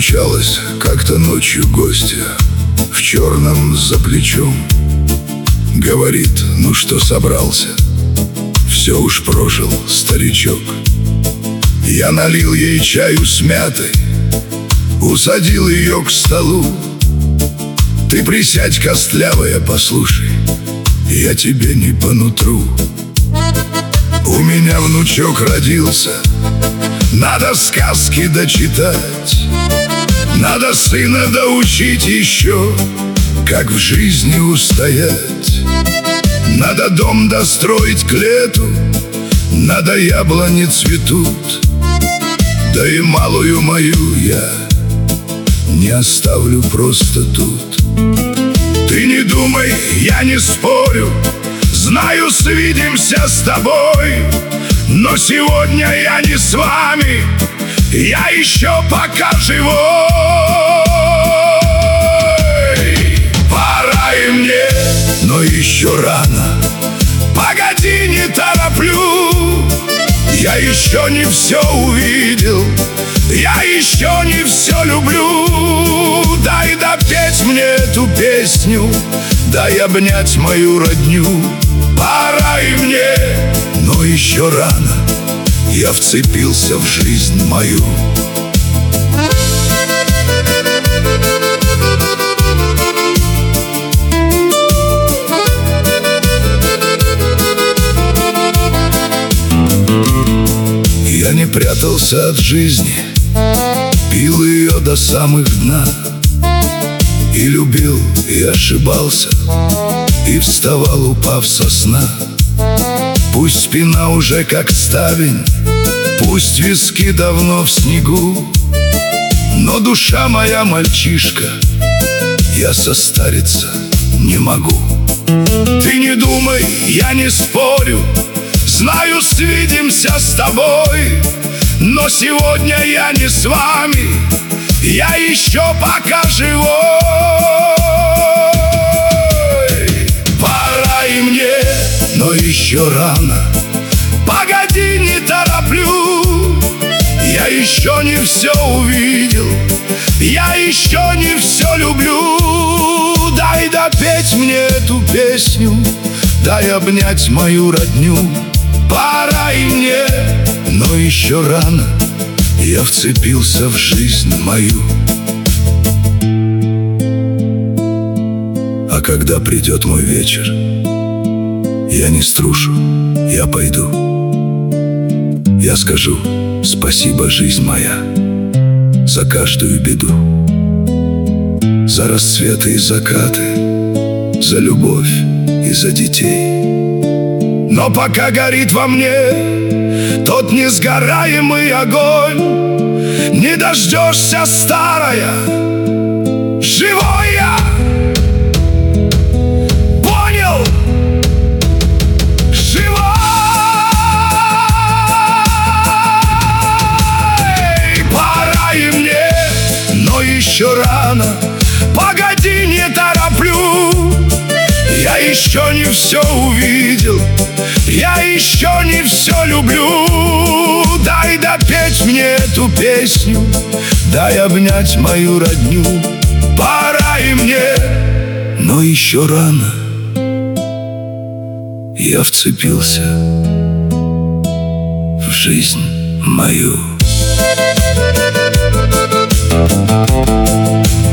Постучалась как-то ночью гостья в черном за плечом. Говорит: ну что собрался? Все уж прожил, старичок. Я налил ей чаю с мятой, усадил ее к столу. Ты присядь, костлявая, послушай, я тебе не по нутру. У меня внучок родился, надо сказки дочитать. Надо сына доучить еще, как в жизни устоять. Надо дом достроить к лету, надо яблони цветут. Да и малую мою я не оставлю просто тут. Ты не думай, я не спорю, знаю, свидимся с тобой. Но сегодня я не с вами, я еще пока живой. Пора и мне, но еще рано. Погоди, не тороплю, я еще не все увидел, я еще не все люблю. Дай допеть мне эту песню, дай обнять мою родню. Пора и мне, но еще рано, я вцепился в жизнь мою. Я не прятался от жизни, пил ее до самых дна. И любил, и ошибался, и вставал, упав со сна. Пусть спина уже как ставень, пусть виски давно в снегу, но душа моя мальчишка, я состариться не могу. Ты не думай, я не спорю, знаю, свидимся с тобой. Но сегодня я не с вами, я еще пока живой. Пора и мне, но еще рано. Погоди, не тороплю, я еще не все увидел, я еще не все люблю. Дай допеть мне эту песню, дай обнять мою родню. Пора и мне, но еще рано, я вцепился в жизнь мою. А когда придет мой вечер, я не струшу, я пойду. Я скажу: спасибо, жизнь моя, за каждую беду. За рассветы и закаты, за любовь и за детей. Но пока горит во мне тот несгораемый огонь, не дождешься, старая, живой я. Понял? Живой. Пора и мне, но еще рано. Погоди, не тороплю, я еще не все увидел, я еще не все люблю. Дай допеть мне эту песню, дай обнять мою родню. Пора и мне, но еще рано, я вцепился в жизнь мою.